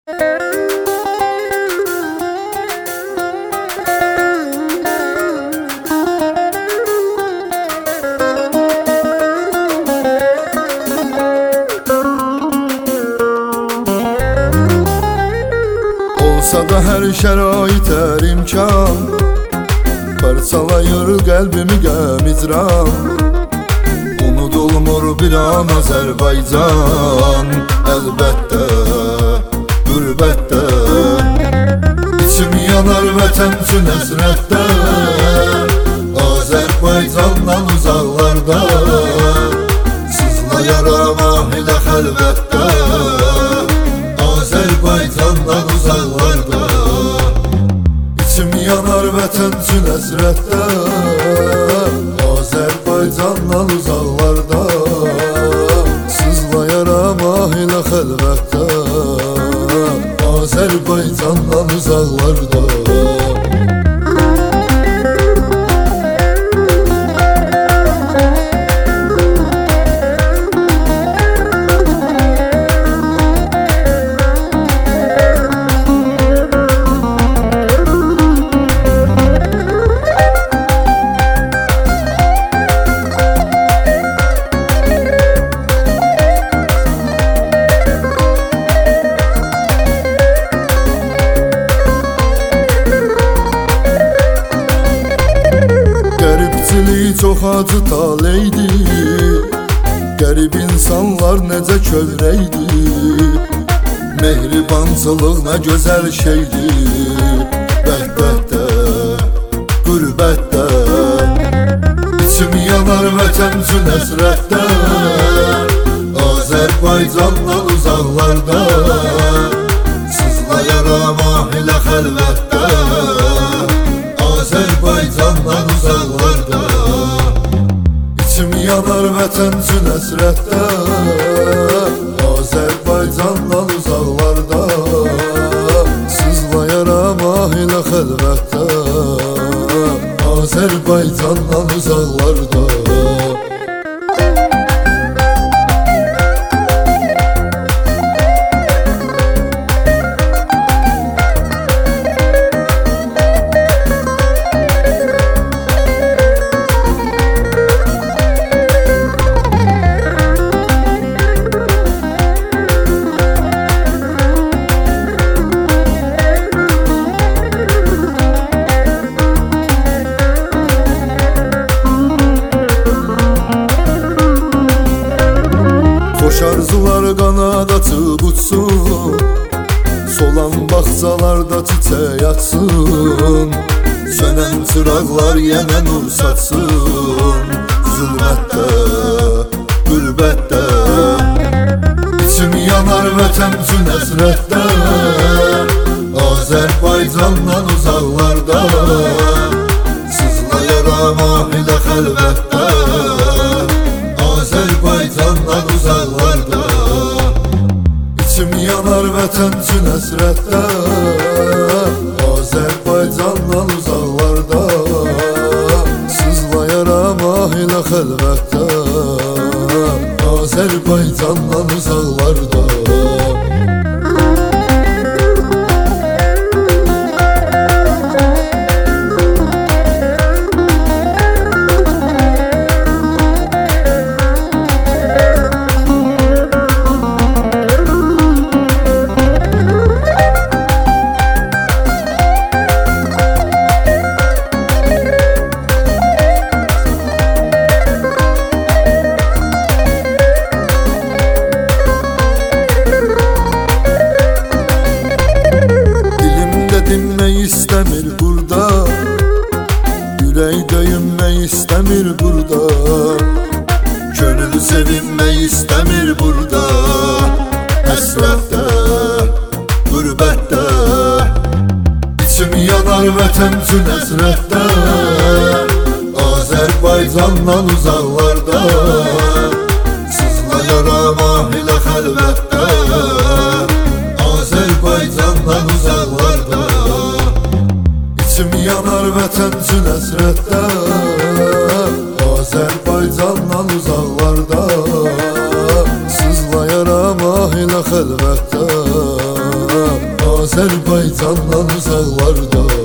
Olsa da her şərait, hər imkan parçalayır qəlbimi qəmizran. Unudulmur bir an Azərbaycan, əlbəttə, qürbətdə. İçim yanar vətən üçün həsrətdə, Azərbaycandan uzaqlarda sızlayaram ahilə xəlvətdə, Azərbaycandan uzaqlarda. İçim yanar vətən üçün həsrətdə, Azərbaycandan uzaqlarda sızlayaram ahilə xəlvətdə, Azərbaycandan uzaqlarda. Çox acı taleydi, qərib insanlar necə kövrəydi. Mehribancılıq nə gözəl şeydir, bəhbətdə, qürbətdə. İçim yanar vətən üçün həsrətdə, Azərbaycandan uzaqlarda sızlayaram ahilə xəlvətdə, Azərbaycandan uzaqlarda. İçim yanar vətən üçün həsrətdə, Azərbaycandan uzaqlarda sızlayaram ahilə xəlvətdə, Azərbaycandan uzaqlarda. Xoş arzular qanad açıb uçsun, solan bağçalarda çiçək açsın, sönən çıraqlar yenə nur saçsın, zülmətdə, qürbətdə. İçim yanar vətən üçün həsrətdə, Azərbaycandan uzaqlarda sızlayaram ahilə xəlvətdə, Azərbaycandan uzaqlarda. İçim yanar vətən üçün həsrətdə, Azərbaycandan uzaqlarda sızlayaram ahilə xəlvətdə, Azərbaycandan uzaqlarda. Dinmək istəmir burada, ürək döyünmək istəmir burada, könül sevinmək istəmir burada, həsrətdə, qürbətdə. İçim yanar vətən üçün həsrətdə, Azərbaycandan uzaqlarda sızlayaram ahilə xəlvətdə, Azərbaycandan uzaqlarda. İçim yanar vətən üçün həsrətdə, Azərbaycandan uzaqlarda sızlayaram ahilə xəlvətdə, Azərbaycandan uzaqlarda